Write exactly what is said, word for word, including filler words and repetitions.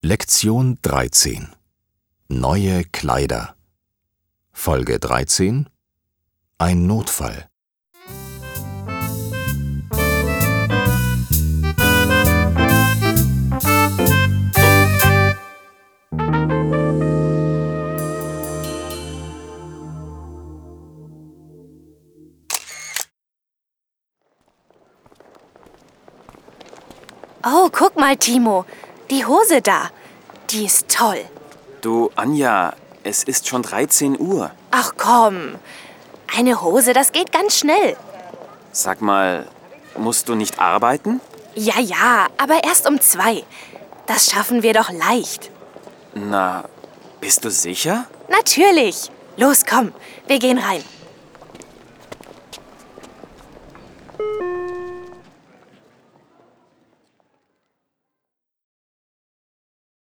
Lektion dreizehn. Neue Kleider. Folge dreizehn. Ein Notfall. Oh, guck mal, Timo. Die Hose da. Die ist toll. Du, Anja, es ist schon dreizehn Uhr. Ach komm. Eine Hose, das geht ganz schnell. Sag mal, musst du nicht arbeiten? Ja, ja, aber erst um zwei. Das schaffen wir doch leicht. Na, bist du sicher? Natürlich. Los, komm. Wir gehen rein.